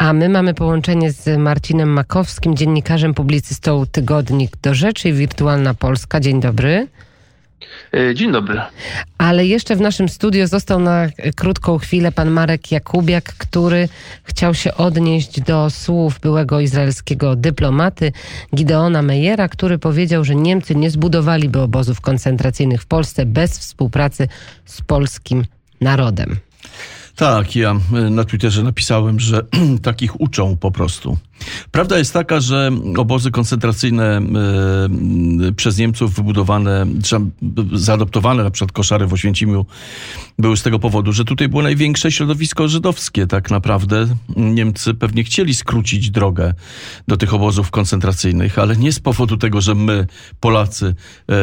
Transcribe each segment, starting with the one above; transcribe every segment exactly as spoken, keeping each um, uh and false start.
A my mamy połączenie z Marcinem Makowskim, dziennikarzem, publicystą Tygodnik do Rzeczy i Wirtualna Polska. Dzień dobry. Dzień dobry. Ale jeszcze w naszym studio został na krótką chwilę pan Marek Jakubiak, który chciał się odnieść do słów byłego izraelskiego dyplomaty Gideona Meyera, który powiedział, że Niemcy nie zbudowaliby obozów koncentracyjnych w Polsce bez współpracy z polskim narodem. Tak, ja na Twitterze napisałem, że takich uczą po prostu. Prawda jest taka, że obozy koncentracyjne y, przez Niemców wybudowane, czy zaadoptowane, na przykład koszary w Oświęcimiu, były z tego powodu, że tutaj było największe środowisko żydowskie. Tak naprawdę Niemcy pewnie chcieli skrócić drogę do tych obozów koncentracyjnych, ale nie z powodu tego, że my, Polacy, y,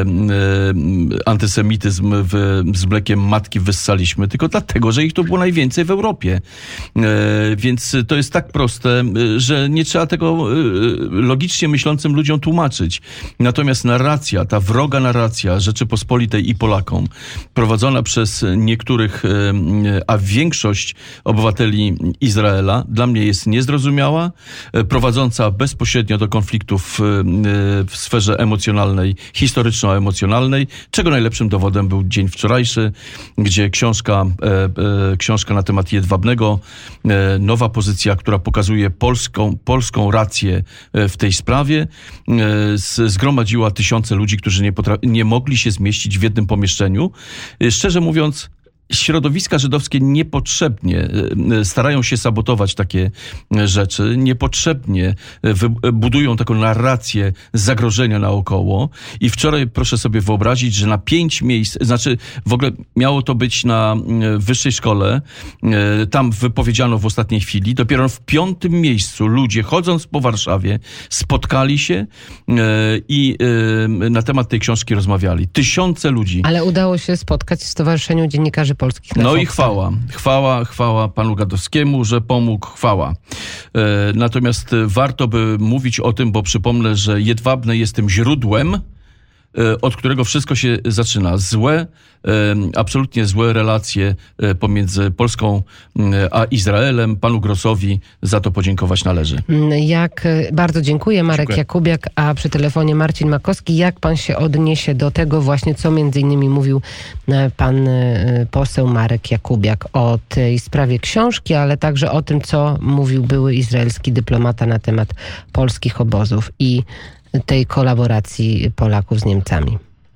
y, antysemityzm w, z mlekiem matki wyssaliśmy, tylko dlatego, że ich tu było najwięcej w Europie. Y, więc to jest tak proste, y, że nie trzeba tego logicznie myślącym ludziom tłumaczyć. Natomiast narracja, ta wroga narracja Rzeczypospolitej i Polakom, prowadzona przez niektórych, a większość obywateli Izraela, dla mnie jest niezrozumiała, prowadząca bezpośrednio do konfliktów w sferze emocjonalnej, historyczno-emocjonalnej, czego najlepszym dowodem był dzień wczorajszy, gdzie książka, książka na temat Jedwabnego, nowa pozycja, która pokazuje polską polską rację w tej sprawie, zgromadziła tysiące ludzi, którzy nie, potra- nie mogli się zmieścić w jednym pomieszczeniu. Szczerze mówiąc, środowiska żydowskie niepotrzebnie starają się sabotować takie rzeczy, niepotrzebnie budują taką narrację zagrożenia naokoło i wczoraj proszę sobie wyobrazić, że na pięć miejsc, znaczy w ogóle miało to być na wyższej szkole, tam wypowiedziano w ostatniej chwili, dopiero w piątym miejscu ludzie chodząc po Warszawie spotkali się i na temat tej książki rozmawiali. Tysiące ludzi. Ale udało się spotkać w Stowarzyszeniu Dziennikarzy Polskich. No i chwała, chwała, chwała panu Gadowskiemu, że pomógł, chwała. E, natomiast warto by mówić o tym, bo przypomnę, że Jedwabne jest tym źródłem, e, od którego wszystko się zaczyna. Złe, e, absolutnie złe relacje e, pomiędzy Polską e, a Izraelem. Panu Grossowi za to podziękować należy. Jak bardzo dziękuję, Marek dziękuję. Jakubiak, a przy telefonie Marcin Makowski. Jak pan się odniesie do tego właśnie, co między innymi mówił pan poseł Marek Jakubiak o tej sprawie książki, ale także o tym, co mówił były izraelski dyplomata na temat polskich obozów i tej kolaboracji Polaków z Niemcami?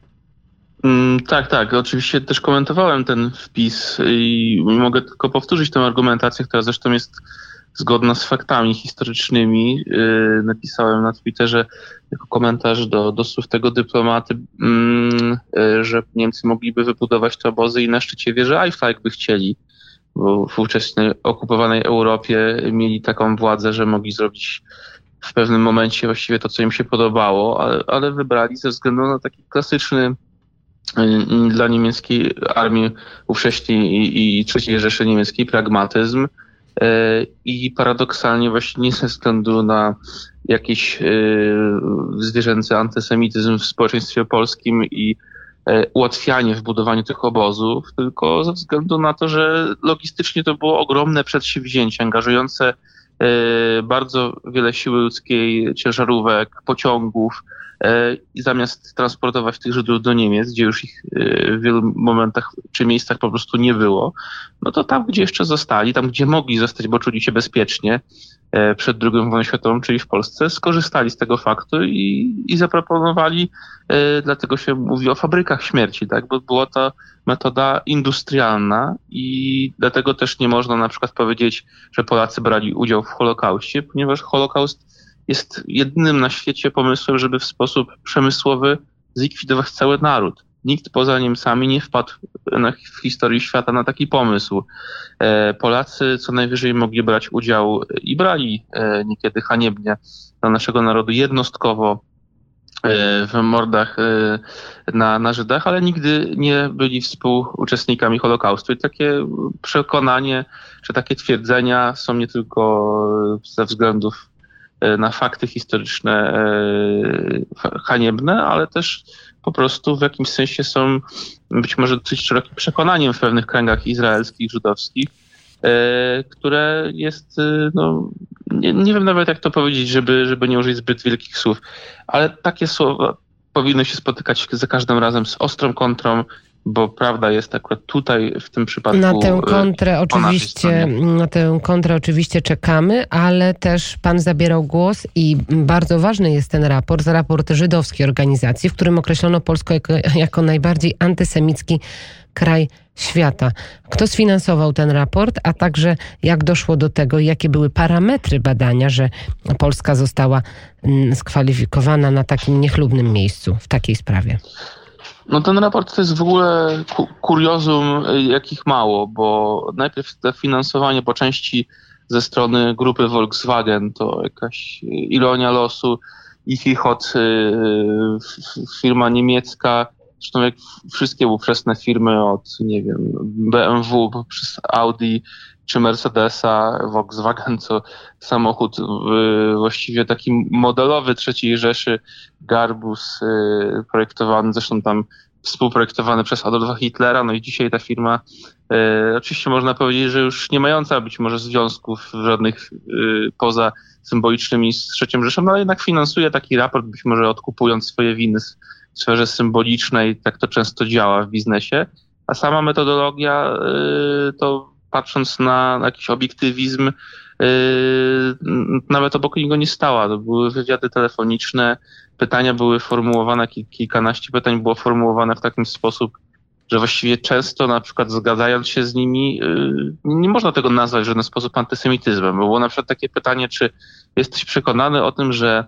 Mm, tak, tak. Oczywiście też komentowałem ten wpis i mogę tylko powtórzyć tę argumentację, która zresztą jest zgodna z faktami historycznymi. Yy, napisałem na Twitterze jako komentarz do, do słów tego dyplomaty, yy, yy, że Niemcy mogliby wybudować te obozy i na szczycie wieży Eiffla, jakby chcieli, bo w ówczesnej okupowanej Europie mieli taką władzę, że mogli zrobić w pewnym momencie właściwie to, co im się podobało, ale, ale wybrali ze względu na taki klasyczny yy, dla niemieckiej armii ówcześniej i, i trzeciej Rzeszy Niemieckiej pragmatyzm. I paradoksalnie właśnie nie ze względu na jakiś zwierzęcy antysemityzm w społeczeństwie polskim i ułatwianie w budowaniu tych obozów, tylko ze względu na to, że logistycznie to było ogromne przedsięwzięcie, angażujące bardzo wiele siły ludzkiej, ciężarówek, pociągów, i zamiast transportować tych Żydów do Niemiec, gdzie już ich w wielu momentach czy miejscach po prostu nie było, no to tam, gdzie jeszcze zostali, tam, gdzie mogli zostać, bo czuli się bezpiecznie przed drugą wojną światową, czyli w Polsce, skorzystali z tego faktu i, i zaproponowali, dlatego się mówi o fabrykach śmierci, tak, bo była to metoda industrialna i dlatego też nie można na przykład powiedzieć, że Polacy brali udział w Holokauście, ponieważ Holokaust jest jedynym na świecie pomysłem, żeby w sposób przemysłowy zlikwidować cały naród. Nikt poza Niemcami nie wpadł na, w historii świata na taki pomysł. E, Polacy co najwyżej mogli brać udział i brali e, niekiedy haniebnie dla naszego narodu jednostkowo e, w mordach e, na, na Żydach, ale nigdy nie byli współuczestnikami Holokaustu. I takie przekonanie, czy takie twierdzenia są nie tylko ze względów na fakty historyczne haniebne, ale też po prostu w jakimś sensie są być może dosyć szerokim przekonaniem w pewnych kręgach izraelskich, żydowskich, które jest no, nie, nie wiem nawet jak to powiedzieć, żeby, żeby nie użyć zbyt wielkich słów, ale takie słowa powinny się spotykać za każdym razem z ostrą kontrą, bo prawda jest akurat tutaj w tym przypadku. Na tę kontrę oczywiście, na tę kontrę oczywiście czekamy, ale też pan zabierał głos i bardzo ważny jest ten raport, raport żydowskiej organizacji, w którym określono Polskę jako, jako najbardziej antysemicki kraj świata. Kto sfinansował ten raport, a także jak doszło do tego, jakie były parametry badania, że Polska została skwalifikowana na takim niechlubnym miejscu w takiej sprawie? No ten raport to jest w ogóle ku- kuriozum, jakich mało, bo najpierw to finansowanie po części ze strony grupy Volkswagen to jakaś ironia losu i chichot, firma niemiecka, zresztą jak wszystkie ówczesne firmy od, nie wiem, B M W przez Audi czy Mercedesa, Volkswagen, co samochód właściwie taki modelowy trzeciej Rzeszy, Garbus, projektowany, zresztą tam współprojektowany przez Adolfa Hitlera, no i dzisiaj ta firma, e, oczywiście można powiedzieć, że już nie mająca być może związków żadnych e, poza symbolicznymi z trzecią Rzeszą, no ale jednak finansuje taki raport, być może odkupując swoje winy w sferze symbolicznej, tak to często działa w biznesie, a sama metodologia e, to patrząc na jakiś obiektywizm, yy, nawet obok niego nie stała. To były wywiady telefoniczne, pytania były formułowane, kil, kilkanaście pytań było formułowane w taki sposób, że właściwie często na przykład zgadzając się z nimi, yy, nie można tego nazwać w żaden sposób antysemityzmem. Było na przykład takie pytanie, czy jesteś przekonany o tym, że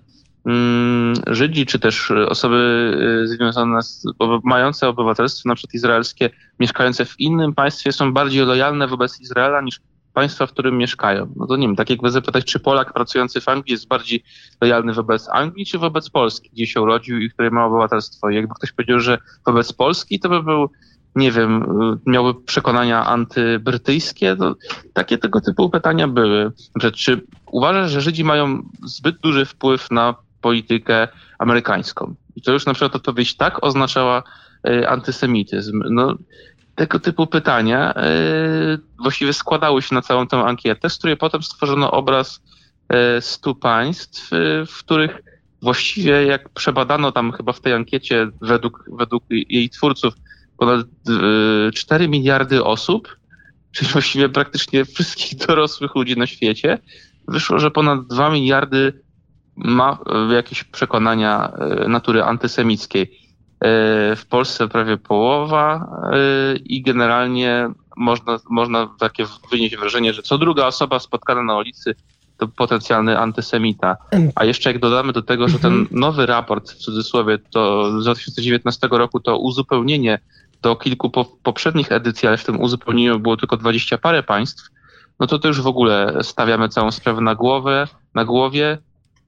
Żydzi, czy też osoby związane z, mające obywatelstwo, na przykład izraelskie, mieszkające w innym państwie, są bardziej lojalne wobec Izraela niż państwa, w którym mieszkają. No to nie wiem, tak jakby zapytać, czy Polak pracujący w Anglii jest bardziej lojalny wobec Anglii, czy wobec Polski, gdzie się urodził i której ma obywatelstwo. I jakby ktoś powiedział, że wobec Polski, to by był, nie wiem, miałby przekonania antybrytyjskie, to takie tego typu pytania były. Że czy uważasz, że Żydzi mają zbyt duży wpływ na politykę amerykańską? I to już na przykład odpowiedź tak oznaczała y, antysemityzm. No, tego typu pytania y, właściwie składały się na całą tę ankietę, z której potem stworzono obraz y, stu państw, y, w których właściwie jak przebadano tam chyba w tej ankiecie według, według jej twórców ponad y, cztery miliardy osób, czyli właściwie praktycznie wszystkich dorosłych ludzi na świecie, wyszło, że ponad dwa miliardy ma jakieś przekonania natury antysemickiej. W Polsce prawie połowa i generalnie można, można takie wynieść wrażenie, że co druga osoba spotkana na ulicy to potencjalny antysemita. A jeszcze jak dodamy do tego, że ten nowy raport, w cudzysłowie, to z dwa tysiące dziewiętnastego roku to uzupełnienie do kilku po, poprzednich edycji, ale w tym uzupełnieniu było tylko dwadzieścia parę państw, no to to już w ogóle stawiamy całą sprawę na głowę, na głowie.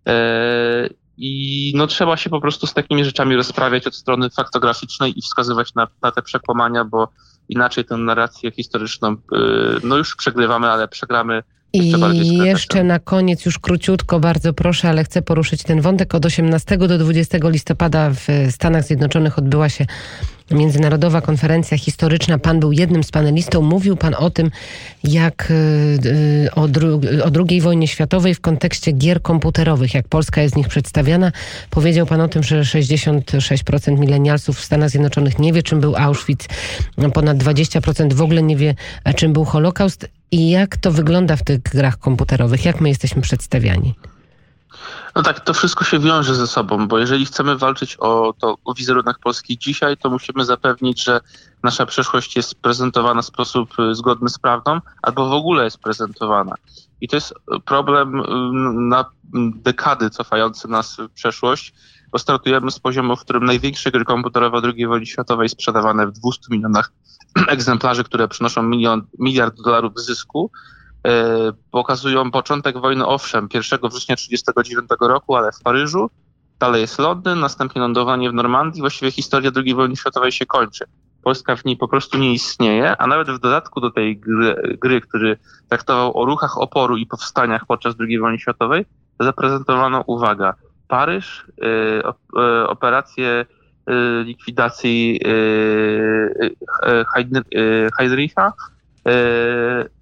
I no trzeba się po prostu z takimi rzeczami rozprawiać od strony faktograficznej i wskazywać na, na te przekłamania, bo inaczej tę narrację historyczną no już przegrywamy, ale przegramy jeszcze bardziej z I jeszcze na koniec, już króciutko, bardzo proszę, ale chcę poruszyć ten wątek. Od osiemnastego do dwudziestego listopada w Stanach Zjednoczonych odbyła się Międzynarodowa Konferencja Historyczna. Pan był jednym z panelistów. Mówił pan o tym, jak o, dru- o drugiej wojnie światowej w kontekście gier komputerowych, jak Polska jest z nich przedstawiana. Powiedział pan o tym, że sześćdziesiąt sześć procent milenialsów w Stanach Zjednoczonych nie wie, czym był Auschwitz. Ponad dwadzieścia procent w ogóle nie wie, czym był Holokaust. I jak to wygląda w tych grach komputerowych? Jak my jesteśmy przedstawiani? No tak, to wszystko się wiąże ze sobą, bo jeżeli chcemy walczyć o, to, o wizerunek Polski dzisiaj, to musimy zapewnić, że nasza przeszłość jest prezentowana w sposób zgodny z prawdą, albo w ogóle jest prezentowana. I to jest problem na dekady cofający nas w przeszłość, bo startujemy z poziomu, w którym największe gry komputerowe drugiej wojny światowej sprzedawane w dwustu milionach egzemplarzy, które przynoszą milion, miliard dolarów zysku, yy, pokazują początek wojny, owszem, pierwszego września tysiąc dziewięćset trzydziestego dziewiątego roku, ale w Paryżu, dalej jest Londyn, następnie lądowanie w Normandii, właściwie historia drugiej wojny światowej się kończy. Polska w niej po prostu nie istnieje, a nawet w dodatku do tej gry, gry który traktował o ruchach oporu i powstaniach podczas drugiej wojny światowej, zaprezentowano, uwaga, Paryż, yy, op, yy, operacje yy, likwidacji yy, yy, Heydricha, yy,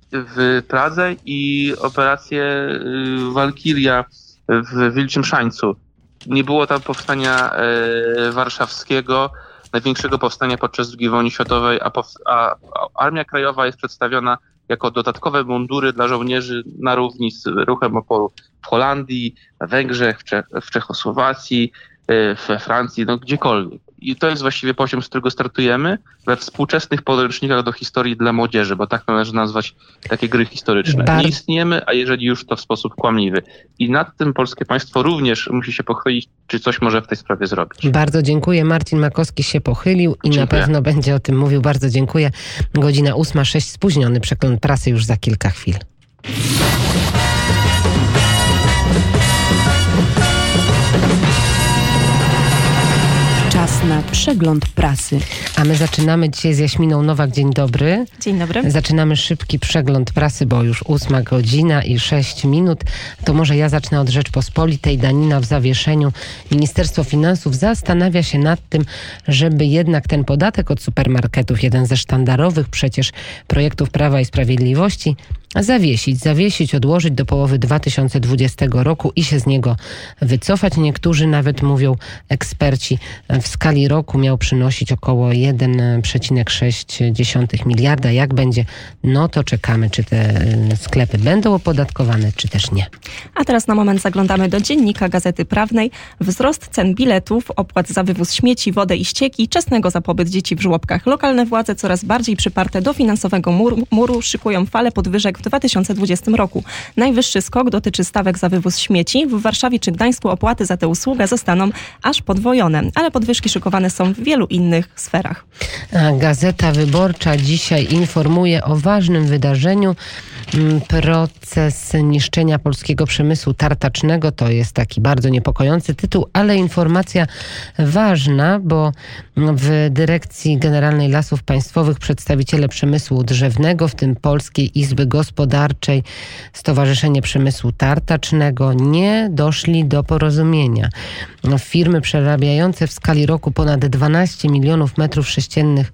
w Pradze i operację Walkiria w Wilczym Szańcu. Nie było tam powstania warszawskiego, największego powstania podczas drugiej wojny światowej, a, powst- a Armia Krajowa jest przedstawiona jako dodatkowe mundury dla żołnierzy na równi z ruchem oporu w Holandii, na Węgrzech, w, Czech- w Czechosłowacji, we Francji, no gdziekolwiek. I to jest właściwie poziom, z którego startujemy we współczesnych podręcznikach do historii dla młodzieży, bo tak należy nazwać takie gry historyczne. Bar- Nie istniejemy, a jeżeli już, to w sposób kłamliwy. I nad tym polskie państwo również musi się pochylić, czy coś może w tej sprawie zrobić. Bardzo dziękuję. Marcin Makowski się pochylił i Dziękuję. na pewno będzie o tym mówił. Bardzo dziękuję. Godzina ósma sześć, spóźniony przegląd prasy już za kilka chwil. Czas na przegląd prasy. A my zaczynamy dzisiaj z Jaśminą Nowak. Dzień dobry. Dzień dobry. Zaczynamy szybki przegląd prasy, bo już ósma godzina i sześć minut. To może ja zacznę od Rzeczpospolitej. Danina w zawieszeniu. Ministerstwo Finansów zastanawia się nad tym, żeby jednak ten podatek od supermarketów, jeden ze sztandarowych przecież projektów Prawa i Sprawiedliwości, zawiesić, zawiesić, odłożyć do połowy dwa tysiące dwudziestego roku i się z niego wycofać. Niektórzy nawet mówią, eksperci, w skali roku miał przynosić około jeden przecinek sześć miliarda. Jak będzie? No to czekamy, czy te sklepy będą opodatkowane, czy też nie. A teraz na moment zaglądamy do dziennika Gazety Prawnej. Wzrost cen biletów, opłat za wywóz śmieci, wodę i ścieki, czesnego za pobyt dzieci w żłobkach. Lokalne władze coraz bardziej przyparte do finansowego muru, muru szykują falę podwyżek w dwa tysiące dwudziestym roku. Najwyższy skok dotyczy stawek za wywóz śmieci. W Warszawie czy Gdańsku opłaty za tę usługę zostaną aż podwojone, ale podwyżki szykowane są w wielu innych sferach. A Gazeta Wyborcza dzisiaj informuje o ważnym wydarzeniu. Proces niszczenia polskiego przemysłu tartacznego to jest taki bardzo niepokojący tytuł, ale informacja ważna, bo w Dyrekcji Generalnej Lasów Państwowych przedstawiciele przemysłu drzewnego, w tym Polskiej Izby Gospodarczej, Stowarzyszenie Przemysłu Tartacznego, nie doszli do porozumienia. Firmy przerabiające w skali roku ponad dwanaście milionów metrów sześciennych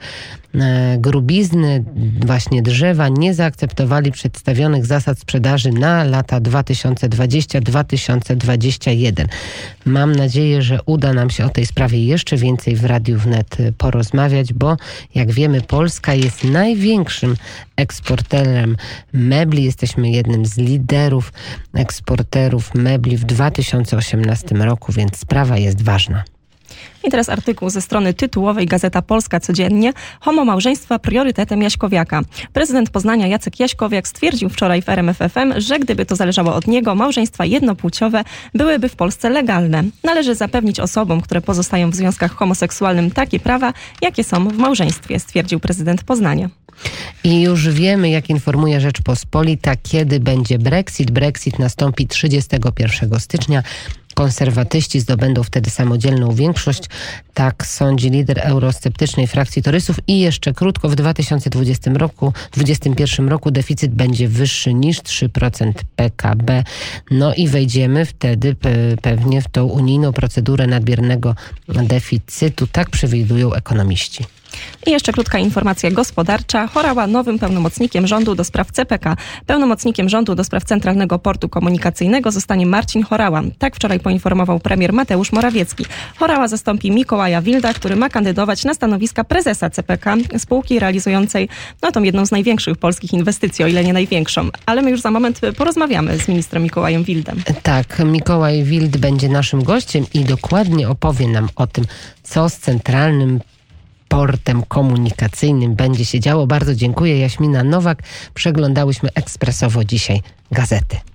grubizny, właśnie drzewa, nie zaakceptowali przedstawionych zasad sprzedaży na lata dwa tysiące dwudziesty do dwa tysiące dwudziestego pierwszego. Mam nadzieję, że uda nam się o tej sprawie jeszcze więcej w Radiu Wnet porozmawiać, bo jak wiemy, Polska jest największym eksporterem mebli. Jesteśmy jednym z liderów eksporterów mebli w dwa tysiące osiemnastym roku, więc sprawa jest ważna. I teraz artykuł ze strony tytułowej Gazeta Polska Codziennie. Homo małżeństwa priorytetem Jaśkowiaka. Prezydent Poznania Jacek Jaśkowiak stwierdził wczoraj w R M F F M, że gdyby to zależało od niego, małżeństwa jednopłciowe byłyby w Polsce legalne. Należy zapewnić osobom, które pozostają w związkach homoseksualnym, takie prawa, jakie są w małżeństwie, stwierdził prezydent Poznania. I już wiemy, jak informuje Rzeczpospolita, kiedy będzie Brexit. Brexit nastąpi trzydziestego pierwszego stycznia. Konserwatyści zdobędą wtedy samodzielną większość. Tak sądzi lider eurosceptycznej frakcji Torysów. I jeszcze krótko, w dwa tysiące dwudziestym roku, dwudziestym pierwszym roku deficyt będzie wyższy niż trzy procent P K B. No i wejdziemy wtedy pe- pewnie w tą unijną procedurę nadmiernego deficytu. Tak przewidują ekonomiści. I jeszcze krótka informacja gospodarcza. Horała nowym pełnomocnikiem rządu do spraw C P K. Pełnomocnikiem rządu do spraw Centralnego Portu Komunikacyjnego zostanie Marcin Horała. Tak wczoraj poinformował premier Mateusz Morawiecki. Horała zastąpi Mikołaja Wilda, który ma kandydować na stanowiska prezesa C P K, spółki realizującej no, tą jedną z największych polskich inwestycji, o ile nie największą. Ale my już za moment porozmawiamy z ministrem Mikołajem Wildem. Tak, Mikołaj Wild będzie naszym gościem i dokładnie opowie nam o tym, co z Centralnym Portem Komunikacyjnym będzie się działo. Bardzo dziękuję. Jaśmina Nowak. Przeglądałyśmy ekspresowo dzisiaj gazety.